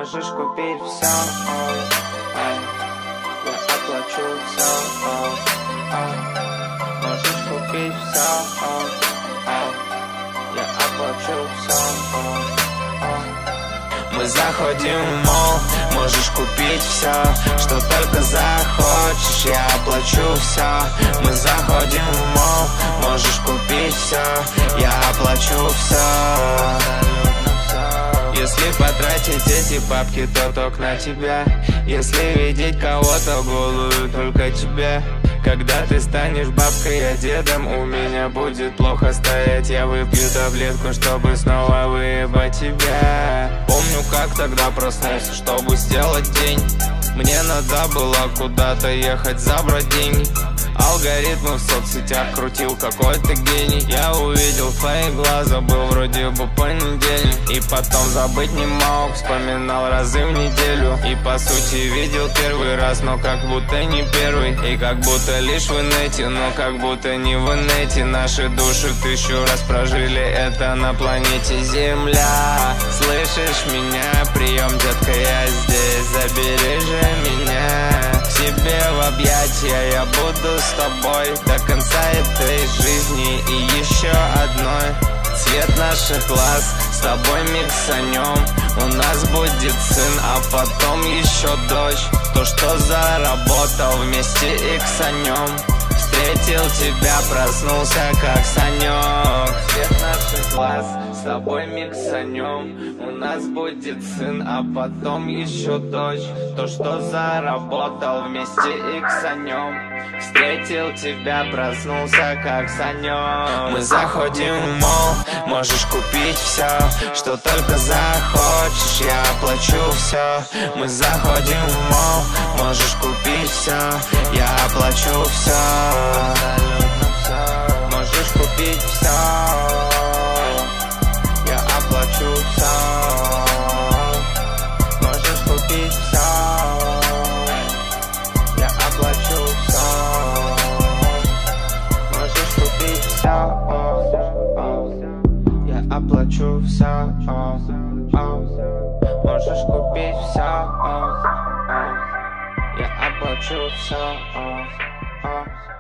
можешь купить все, я оплачу все, можешь купить все, я оплачу все. Мы заходим в молл, можешь купить все, что только захочешь, я оплачу все. Мы заходим в молл, можешь купить все, я оплачу все. Если потратить эти бабки, то только на тебя. Если видеть кого-то голую, только тебя. Когда ты станешь бабкой, я дедом, у меня будет плохо стоять. Я выпью таблетку, чтобы снова выебать тебя. Помню, как тогда проснулся, чтобы сделать день. Мне надо было куда-то ехать, забрать деньги. Алгоритмы в соцсетях крутил какой-то гений. Я увидел твои глаза, был вроде бы понедельник. И потом забыть не мог, вспоминал разы в неделю. И по сути видел первый раз, но как будто не первый. И как будто лишь в инете, но как будто не в инете. Наши души 1000 раз прожили это на планете Земля. Слышишь меня? Прием, детка, я здесь. Забери же меня к себе в объятия. Я буду с тобой до конца этой жизни и еще одной. Цвет наших глаз, с тобой миксанем. У нас будет сын, а потом еще дочь. То, что заработал, вместе иксанем. Встретил тебя, проснулся как Санек. Цвет наших глаз, с тобой миксанем. У нас будет сын, а потом еще дочь. То, что заработал, вместе иксанем. Встретил тебя, проснулся как Санек. Мы заходим в молл, можешь купить все, что только захочешь, я оплачу все. Мы заходим в молл, можешь купить все, я оплачу все. Можешь купить все, я оплачу все. Можешь купить все, я оплачу все. Можешь купить все, я оплачу все. Можешь купить все, я оплачу все.